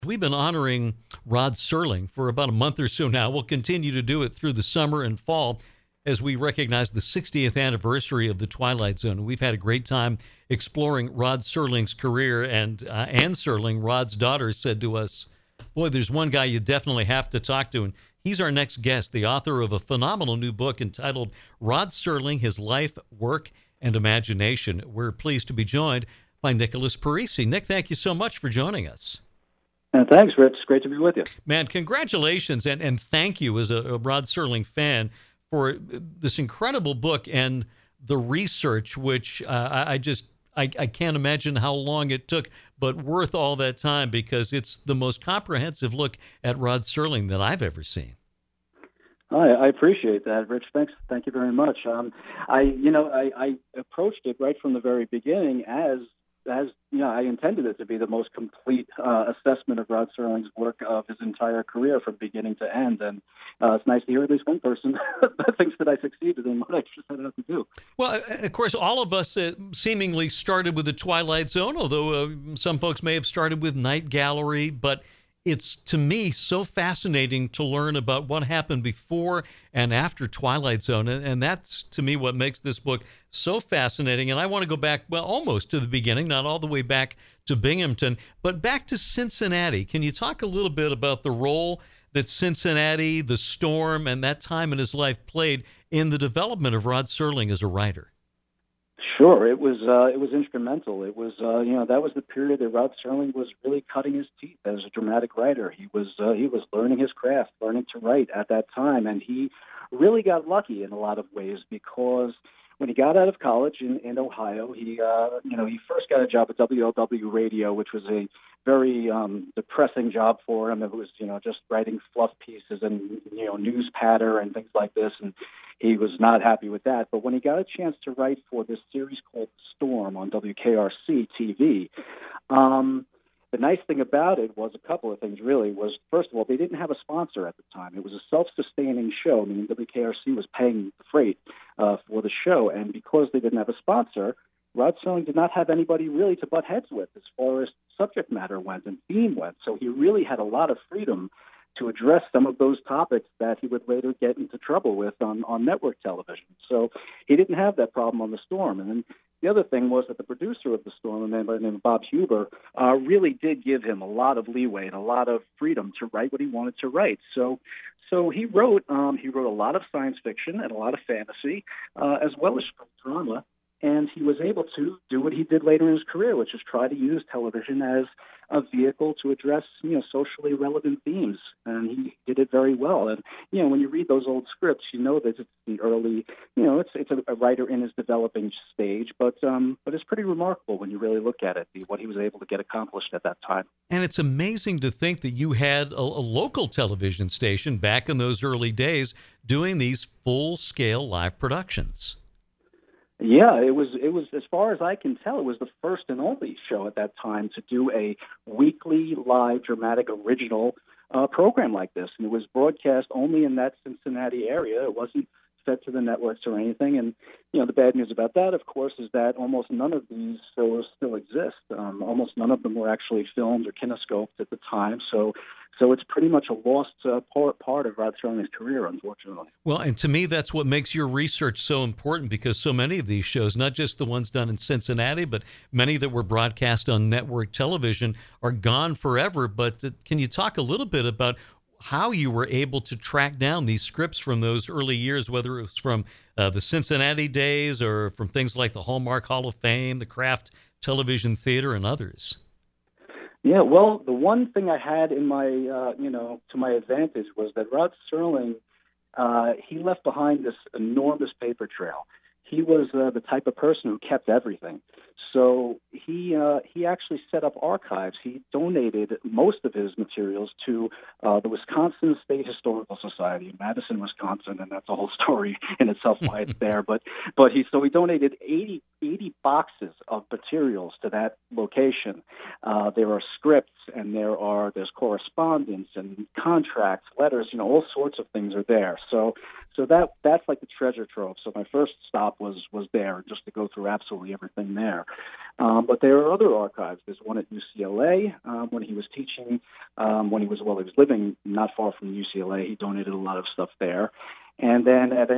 We've been honoring Rod Serling for about a month or so now. We'll continue to do it through the summer and fall as we recognize the 60th anniversary of The Twilight Zone. We've had a great time exploring Rod Serling's career, and Ann Serling, Rod's daughter, said to us, boy, there's one guy you definitely have to talk to, and he's our next guest, the author of a phenomenal new book entitled Rod Serling, His Life, Work, and Imagination. We're pleased to be joined by Nicholas Parisi. Nick, thank you so much for joining us. Thanks, Rich. It's great to be with you. Man, congratulations, and thank you as a Rod Serling fan for this incredible book and the research, which I can't imagine how long it took, but worth all that time because it's the most comprehensive look at Rod Serling that I've ever seen. I appreciate that, Rich. Thanks. Thank you very much. I approached it right from the very beginning as I intended it to be the most complete assessment of Rod Serling's work of his entire career from beginning to end. And it's nice to hear at least one person that thinks that I succeeded in what I set out to do. Well, of course, all of us seemingly started with The Twilight Zone, although some folks may have started with Night Gallery, but it's, to me, so fascinating to learn about what happened before and after Twilight Zone. And that's, to me, what makes this book so fascinating. And I want to go back, well, almost to the beginning, not all the way back to Binghamton, but back to Cincinnati. Can you talk a little bit about the role that Cincinnati, the storm, and that time in his life played in the development of Rod Serling as a writer? Sure, it was instrumental. It was that was the period that Rod Serling was really cutting his teeth as a dramatic writer. He was learning his craft, learning to write at that time, and he really got lucky in a lot of ways because when he got out of college in Ohio, he first got a job at WLW Radio, which was a very depressing job for him. It was just writing fluff pieces and news patter and things like this, and he was not happy with that. But when he got a chance to write for this series called Storm on WKRC TV, the nice thing about it was a couple of things, really. Was, first of all, they didn't have a sponsor at the time. It was a self-sustaining show, meaning WKRC was paying the freight for the show. And because they didn't have a sponsor, Rod Serling did not have anybody really to butt heads with as far as subject matter went and theme went. So he really had a lot of freedom to address some of those topics that he would later get into trouble with on network television. So he didn't have that problem on The Storm. And then the other thing was that the producer of The Storm, a man by the name of Bob Huber, really did give him a lot of leeway and a lot of freedom to write what he wanted to write. So he wrote a lot of science fiction and a lot of fantasy, as well as drama. And he was able to do what he did later in his career, which is try to use television as a vehicle to address, socially relevant themes. And he did it very well. And, when you read those old scripts, that it's the early, it's a writer in his developing stage, but it's pretty remarkable when you really look at it, what he was able to get accomplished at that time. And it's amazing to think that you had a local television station back in those early days doing these full-scale live productions. Yeah, it was as far as I can tell, it was the first and only show at that time to do a weekly live dramatic original program like this. And it was broadcast only in that Cincinnati area. It wasn't fed to the networks or anything. And, the bad news about that, of course, is that almost none of these shows still exist. Almost none of them were actually filmed or kinescoped at the time. So it's pretty much a lost part of Rod Serling's career, unfortunately. Well, and to me, that's what makes your research so important, because so many of these shows, not just the ones done in Cincinnati, but many that were broadcast on network television, are gone forever. But can you talk a little bit about how you were able to track down these scripts from those early years, whether it was from the Cincinnati days or from things like the Hallmark Hall of Fame, the Kraft Television Theater, and others? Yeah, well, the one thing I had in my, to my advantage was that Rod Serling, he left behind this enormous paper trail. He was the type of person who kept everything. So he actually set up archives. He donated most of his materials to the Wisconsin State Historical Society in Madison, Wisconsin, and that's a whole story in itself why it's there. But he donated 80 boxes of materials to that location. There are scripts and there's correspondence and contracts, letters, all sorts of things are there. So So that's like the treasure trove. So my first stop was there, just to go through absolutely everything there. But there are other archives. There's one at UCLA when he was teaching, he was living not far from UCLA. He donated a lot of stuff there. And then at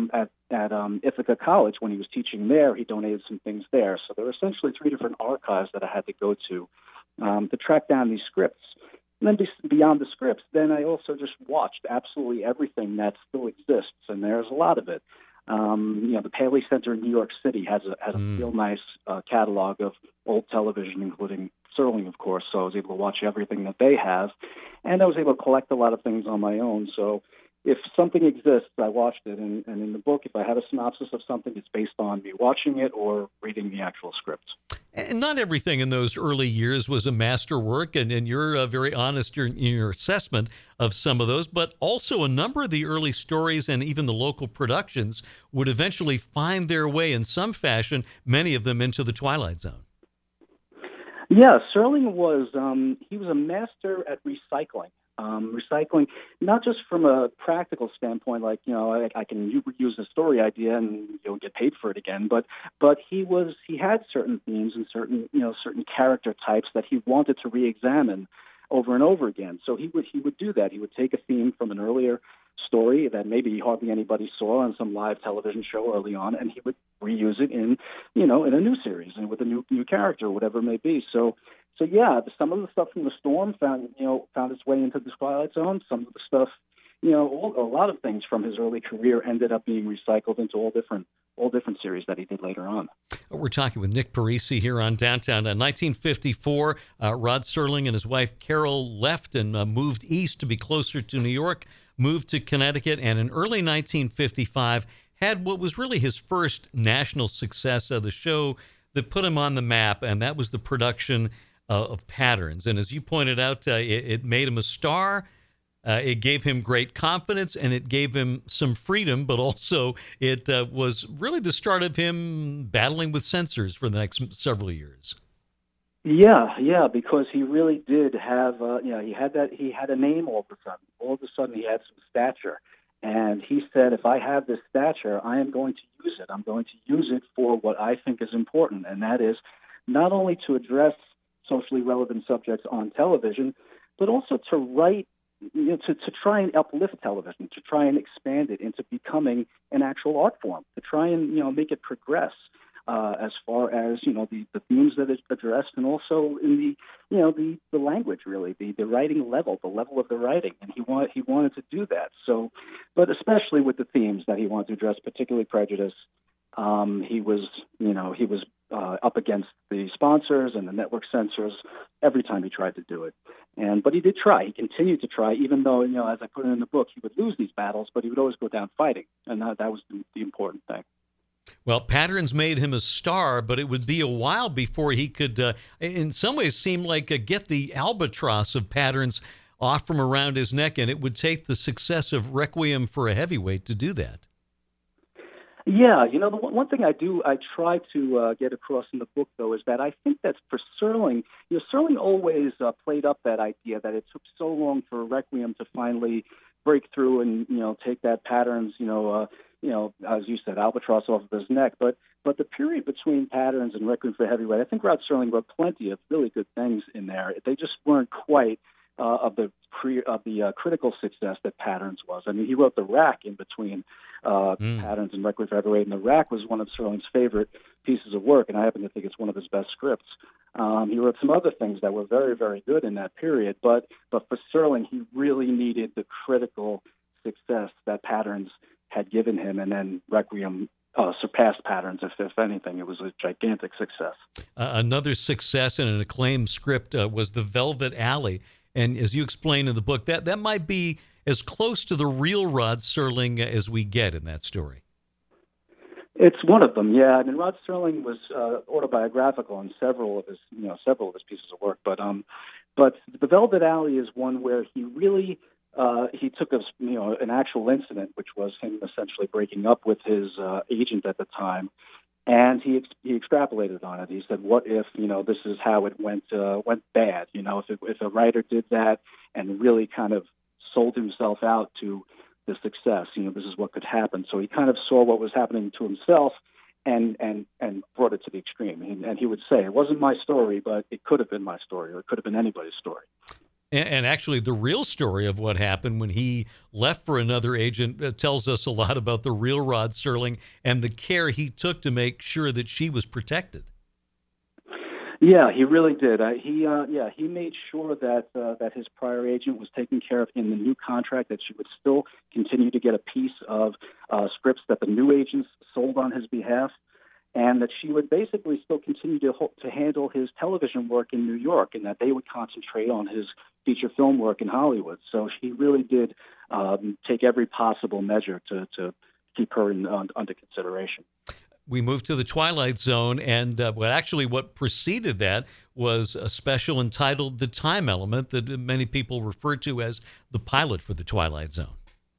Ithaca College, when he was teaching there, he donated some things there. So there were essentially three different archives that I had to go to track down these scripts. And then beyond the scripts, then I also just watched absolutely everything that still exists, and there's a lot of it. The Paley Center in New York City has a real nice catalog of old television, including Serling, of course. So I was able to watch everything that they have, and I was able to collect a lot of things on my own. So if something exists, I watched it, and in the book, if I have a synopsis of something, it's based on me watching it or reading the actual script. And not everything in those early years was a masterwork, and you're very honest in your assessment of some of those, but also a number of the early stories and even the local productions would eventually find their way in some fashion, many of them into the Twilight Zone. Yeah, Serling was he was a master at recycling. Recycling, not just from a practical standpoint, like, I can use a story idea and get paid for it again, but he had certain themes and certain character types that he wanted to re-examine over and over again. So he would do that. He would take a theme from an earlier story that maybe hardly anybody saw on some live television show early on, and he would reuse it in a new series and with a new character, whatever it may be. So yeah, some of the stuff from The Storm found its way into the Twilight Zone. Some of the stuff, a lot of things from his early career ended up being recycled into all different series that he did later on. We're talking with Nick Parisi here on Downtown. In 1954, Rod Serling and his wife Carol left and moved east to be closer to New York, moved to Connecticut, and in early 1955 had what was really his first national success of the show that put him on the map, and that was the production of Patterns. And as you pointed out, it made him a star. It gave him great confidence, and it gave him some freedom, but also it was really the start of him battling with censors for the next several years. Yeah, because he really did have, he had a name all of a sudden. All of a sudden he had some stature. And he said, if I have this stature, I am going to use it. I'm going to use it for what I think is important, and that is not only to address socially relevant subjects on television, but also to write, to try and uplift television, to try and expand it into becoming an actual art form, to try and make it progress as far as the themes that it's addressed, and also in the language, really, the writing level, the level of the writing, and he wanted to do that. So, but especially with the themes that he wanted to address, particularly prejudice. He was up against the sponsors and the network censors every time he tried to do it. But he did try. He continued to try, even though, as I put it in the book, he would lose these battles, but he would always go down fighting. And that was the important thing. Well, Patterns made him a star, but it would be a while before he could, in some ways, seem like get the albatross of Patterns off from around his neck, and it would take the success of Requiem for a Heavyweight to do that. Yeah, the one thing I try to get across in the book, though, is that I think that for Serling, Serling always played up that idea that it took so long for Requiem to finally break through and, take that Patterns, as you said, albatross off of his neck. But the period between Patterns and Requiem for a Heavyweight, I think Rod Serling wrote plenty of really good things in there. They just weren't quite of the critical success that Patterns was. I mean, he wrote The Rack in between Patterns and Requiem for a Heavyweight, and The Rack was one of Serling's favorite pieces of work, and I happen to think it's one of his best scripts. He wrote some other things that were very, very good in that period, but for Serling, he really needed the critical success that Patterns had given him, and then Requiem surpassed Patterns. If anything, it was a gigantic success. Another success and an acclaimed script was The Velvet Alley. And as you explain in the book, that might be as close to the real Rod Serling as we get in that story. It's one of them, yeah. I mean, Rod Serling was autobiographical in several of his pieces of work, but The Velvet Alley is one where he really he took an actual incident, which was him essentially breaking up with his agent at the time, and he extrapolated on it. He said, "What if this is how it went bad? If a writer did that and really kind of sold himself out to this success. This is what could happen. So he kind of saw what was happening to himself and brought it to the extreme. And he would say, it wasn't my story, but it could have been my story, or it could have been anybody's story. And actually, the real story of what happened when he left for another agent tells us a lot about the real Rod Serling and the care he took to make sure that she was protected. Yeah, he really did. He made sure that his prior agent was taken care of in the new contract, that she would still continue to get a piece of scripts that the new agents sold on his behalf, and that she would basically still continue to handle his television work in New York, and that they would concentrate on his feature film work in Hollywood. So she really did take every possible measure to keep her under consideration. We moved to the Twilight Zone, and what preceded that was a special entitled The Time Element that many people refer to as the pilot for the Twilight Zone.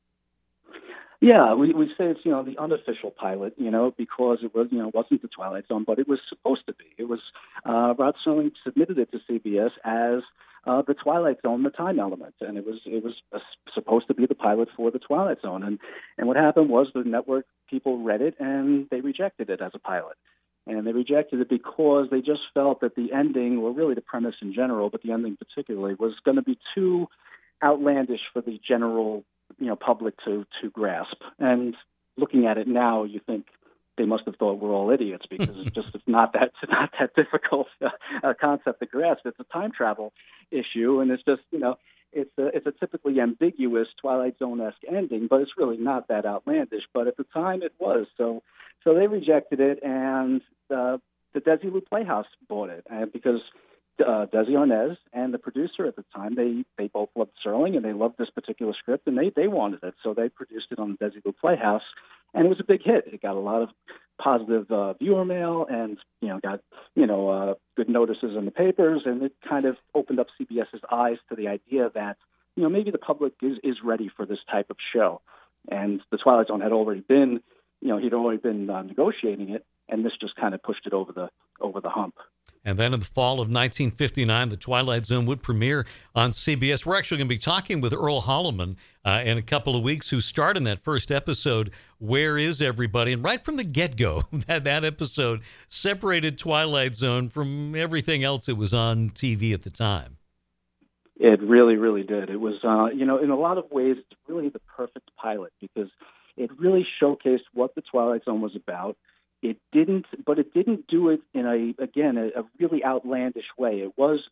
Yeah, we say it's, the unofficial pilot, because it was, wasn't the Twilight Zone, but it was supposed to be. It was, Rod Serling submitted it to CBS as the Twilight Zone, The Time Element, and it was supposed to be the pilot for the Twilight Zone. And what happened was the network people read it and they rejected it as a pilot. And they rejected it because they just felt that the ending, or really the premise in general, but the ending particularly, was going to be too outlandish for the general public to grasp. And looking at it now, you think they must have thought we're all idiots, because it's not that difficult a concept to grasp. It's a time travel issue, and it's just it's a typically ambiguous Twilight Zone-esque ending, but it's really not that outlandish. But at the time, it was. So they rejected it, and the Desilu Playhouse bought it, and because Desi Arnaz and the producer at the time, they both loved Serling and they loved this particular script, and they wanted it, so they produced it on the Desilu Playhouse, and it was a big hit. It got a lot of positive viewer mail, and got good notices in the papers, and it kind of opened up CBS's eyes to the idea that maybe the public is ready for this type of show. And the Twilight Zone had already been he'd already been negotiating it, and this just kind of pushed it over the hump. And then in the fall of 1959, The Twilight Zone would premiere on CBS. We're actually going to be talking with Earl Holliman in a couple of weeks, who starred in that first episode, Where Is Everybody? And right from the get-go, that episode separated Twilight Zone from everything else that was on TV at the time. It really, really did. It was, in a lot of ways, it's really the perfect pilot, because it really showcased what The Twilight Zone was about. It didn't do it in a really outlandish way. It was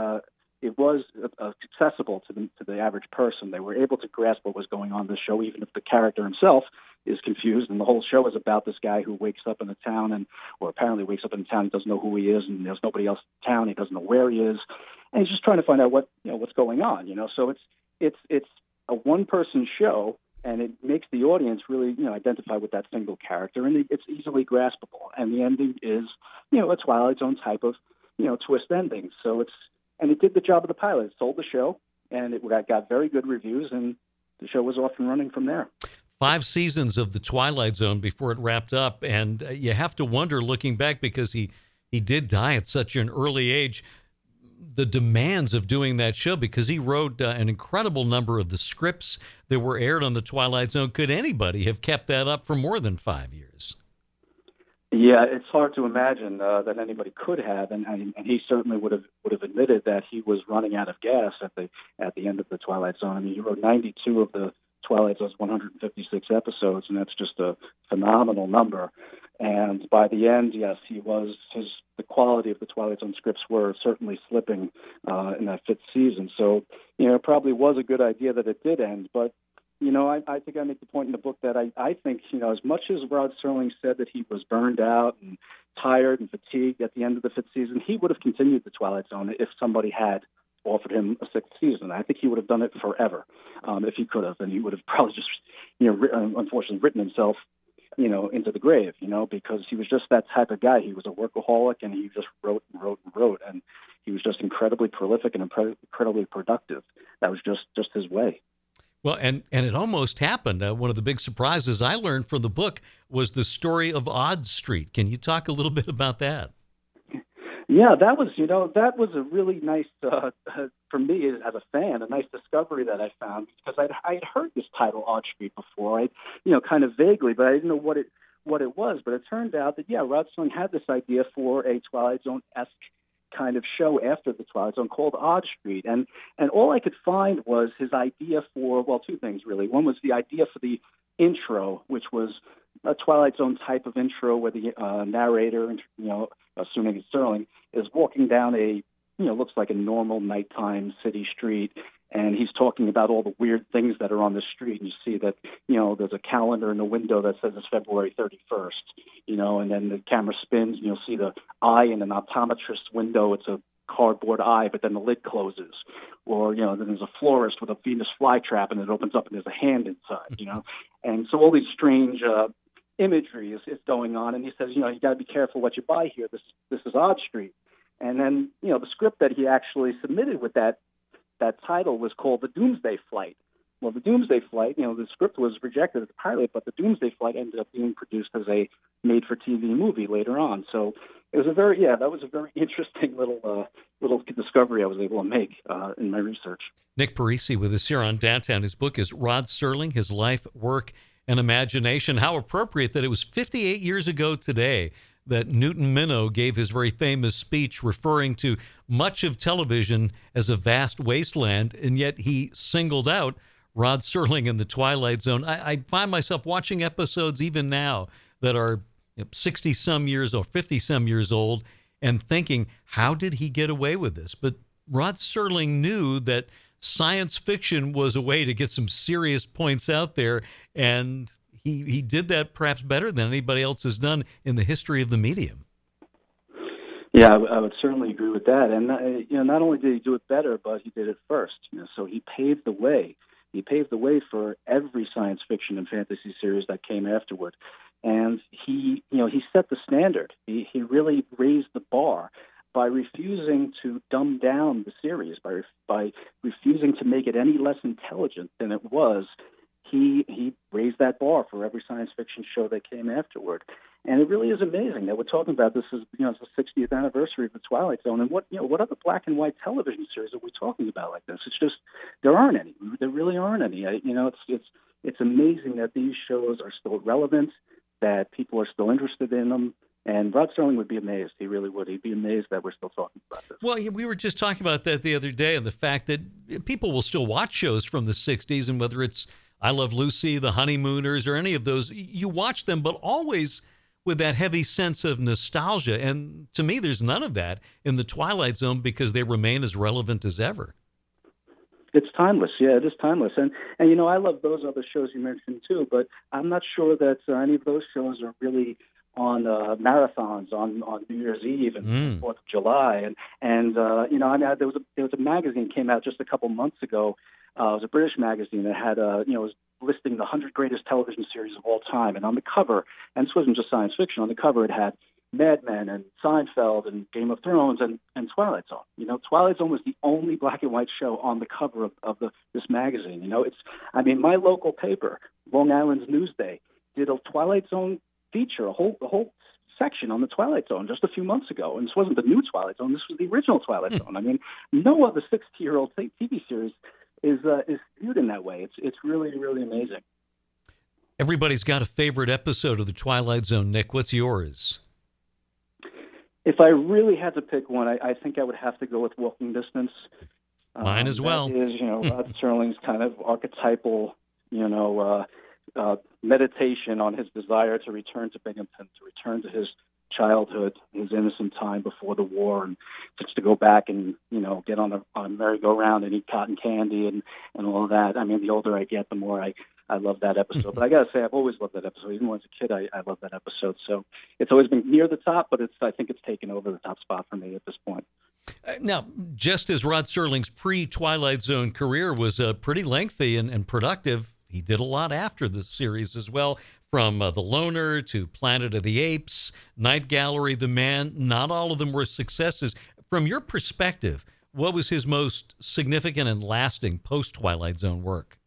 accessible to the average person. They were able to grasp what was going on in the show, even if the character himself is confused. And the whole show is about this guy who wakes up in a town, or apparently wakes up in a town, he doesn't know who he is, and there's nobody else in town. He doesn't know where he is, and he's just trying to find out what's going on. So it's a one-person show. And it makes the audience really, identify with that single character, and it's easily graspable. And the ending is, a Twilight Zone type of, twist ending. So it did the job of the pilot. It sold the show, and it got very good reviews, and the show was off and running from there. 5 seasons of The Twilight Zone before it wrapped up, and you have to wonder, looking back, because he did die at such an early age, the demands of doing that show, because he wrote an incredible number of the scripts that were aired on the Twilight Zone. Could anybody have kept that up for more than 5 years? Yeah, it's hard to imagine that anybody could have, and he certainly would have admitted that he was running out of gas at the end of the Twilight Zone. I mean, he wrote 92 of the Twilight Zone's 156 episodes, and that's just a phenomenal number. And by the end, yes, the quality of the Twilight Zone scripts were certainly slipping in that 5th season. So, it probably was a good idea that it did end. But, I think I make the point in the book that I think, as much as Rod Serling said that he was burned out and tired and fatigued at the end of the 5th season, he would have continued the Twilight Zone if somebody had offered him a 6th season. I think he would have done it forever if he could have. And he would have probably just, unfortunately written himself into the grave, because he was just that type of guy. He was a workaholic, and he just wrote and wrote and wrote, and he was just incredibly prolific and incredibly productive. That was just his way. Well, and it almost happened. One of the big surprises I learned from the book was the story of Odd Street. Can you talk a little bit about that? Yeah, that was a really nice, for me as a fan, a nice discovery that I found because I'd heard this title, Odd Street, before. Kind of vaguely, but I didn't know what it was. But it turned out that, yeah, Rod Serling had this idea for a Twilight Zone-esque kind of show after the Twilight Zone called Odd Street. And all I could find was his idea for, well, two things really. One was the idea for the intro, which was a Twilight Zone type of intro where the narrator, assuming it's Serling, is walking down looks like a normal nighttime city street, and he's talking about all the weird things that are on the street. And you see that, there's a calendar in the window that says it's February 31st, and then the camera spins and you'll see the eye in an optometrist's window. It's a cardboard eye, but then the lid closes. Or, then there's a florist with a Venus flytrap and it opens up and there's a hand inside, And so all these strange imagery is going on. And he says, you got to be careful what you buy here. This is Odd Street. And then, the script that he actually submitted with that title was called The Doomsday Flight. Well, The Doomsday Flight, the script was rejected as a pilot, but The Doomsday Flight ended up being produced as a made-for-TV movie later on. So it was that was a very interesting little discovery I was able to make in my research. Nick Parisi with us here on Downtown. His book is Rod Serling, His Life, Work, and Imagination. How appropriate that it was 58 years ago today that Newton Minow gave his very famous speech referring to much of television as a vast wasteland, and yet he singled out Rod Serling in The Twilight Zone. I find myself watching episodes even now that are 60-some years or 50-some years old and thinking, how did he get away with this? But Rod Serling knew that science fiction was a way to get some serious points out there, and he did that perhaps better than anybody else has done in the history of the medium. Yeah, I would certainly agree with that. And not only did he do it better, but he did it first. So he paved the way. He paved the way for every science fiction and fantasy series that came afterward. And he set the standard. He really raised the bar by refusing to dumb down the series, by refusing to make it any less intelligent than it was. He raised that bar for every science fiction show that came afterward. And it really is amazing that we're talking about this as, it's the 60th anniversary of the Twilight Zone. And what other black and white television series are we talking about like this? It's just, there aren't any. There really aren't any. It's amazing that these shows are still relevant, that people are still interested in them. And Rod Serling would be amazed. He really would. He'd be amazed that we're still talking about this. Well, we were just talking about that the other day, and the fact that people will still watch shows from the 60s, and whether it's I Love Lucy, The Honeymooners, or any of those, you watch them, but always with that heavy sense of nostalgia. And to me, there's none of that in The Twilight Zone because they remain as relevant as ever. It's timeless. Yeah, it is timeless. And I love those other shows you mentioned too, but I'm not sure that any of those shows are really on marathons on New Year's Eve and 4th of July. And there was a magazine came out just a couple months ago. It was a British magazine that had it was listing the 100 greatest television series of all time. And on the cover, and this wasn't just science fiction, on the cover it had Mad Men and Seinfeld and Game of Thrones and Twilight Zone. Twilight Zone was the only black and white show on the cover of this magazine. My local paper, Long Island's Newsday, did a Twilight Zone feature, a whole section on the Twilight Zone just a few months ago. And this wasn't the new Twilight Zone. This was the original Twilight Zone. No other 60-year-old TV series is viewed in that way. It's really, really amazing. Everybody's got a favorite episode of the Twilight Zone. Nick, what's yours? If I really had to pick one, I think I would have to go with Walking Distance. Mine as well. That is, Rod Serling's kind of archetypal, meditation on his desire to return to Binghamton, to return to his childhood, his innocent time before the war, and just to go back and get on a merry-go-round and eat cotton candy and all of that. The older I get, the more I love that episode. But I got to say, I've always loved that episode. Even when I was a kid, I loved that episode. So it's always been near the top, but I think it's taken over the top spot for me at this point. Now, just as Rod Serling's pre-Twilight Zone career was pretty lengthy and productive, he did a lot after the series as well, from The Loner to Planet of the Apes, Night Gallery, The Man. Not all of them were successes. From your perspective, what was his most significant and lasting post-Twilight Zone work?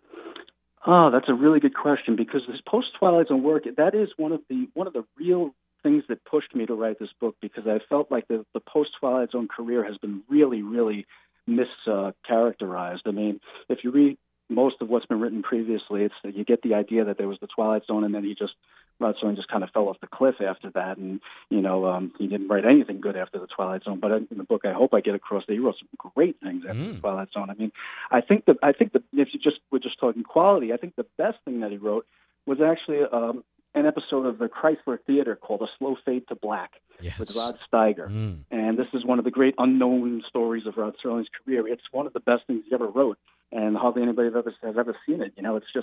Oh, that's a really good question, because this post-Twilight Zone work, that is one of the real things that pushed me to write this book, because I felt like the post-Twilight Zone career has been really, really mischaracterized. I mean, if you read most of what's been written previously, it's that you get the idea that there was the Twilight Zone, and then Rod Serling just kind of fell off the cliff after that, and he didn't write anything good after the Twilight Zone. But in the book, I hope I get across that he wrote some great things after the Twilight Zone. I mean, I think that if we're just talking quality, I think the best thing that he wrote was actually an episode of the Chrysler Theater called A Slow Fade to Black with Rod Steiger. And this is one of the great unknown stories of Rod Serling's career. It's one of the best things he ever wrote, and hardly anybody has ever seen it. It's just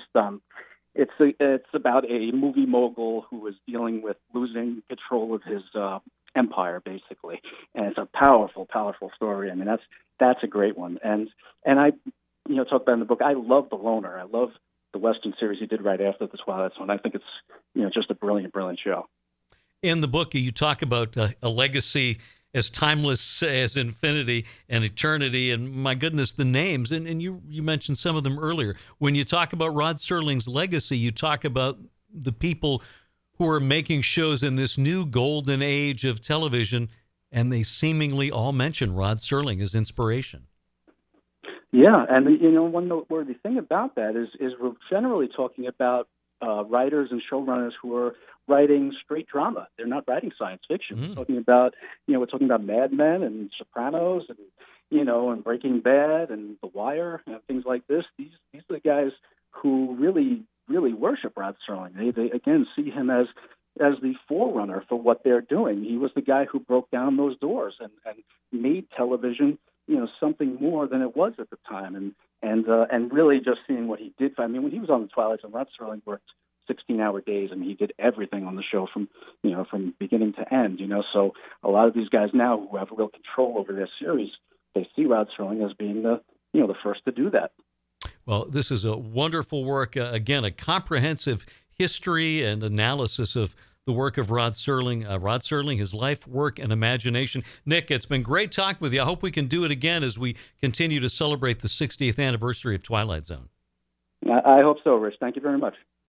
it's about a movie mogul who is dealing with losing control of his empire, basically, and it's a powerful, powerful story. I mean, that's a great one. And I talk about in the book, I love The Loner. I love the Western series he did right after the Twilight Zone. I think it's just a brilliant, brilliant show. In the book, you talk about a legacy as timeless as infinity and eternity, and my goodness, the names, and you mentioned some of them earlier. When you talk about Rod Serling's legacy, you talk about the people who are making shows in this new golden age of television, and they seemingly all mention Rod Serling as inspiration. Yeah, and one noteworthy thing about that is we're generally talking about writers and showrunners who are writing straight drama. They're not writing science fiction. We're talking about Mad Men and Sopranos and Breaking Bad and The Wire and things like this. These are the guys who really, really worship Rod Serling. They again see him as the forerunner for what they're doing. He was the guy who broke down those doors and made television something more than it was at the time, and really just seeing what he did. I mean, when he was on the Twilight Zone, Rod Serling worked 16-hour days. I mean, he did everything on the show from beginning to end. So a lot of these guys now who have real control over their series, they see Rod Serling as being the first to do that. Well, this is a wonderful work. Again, a comprehensive history and analysis of the work of Rod Serling, his life, work, and imagination. Nick, it's been great talking with you. I hope we can do it again as we continue to celebrate the 60th anniversary of Twilight Zone. I hope so, Rich. Thank you very much.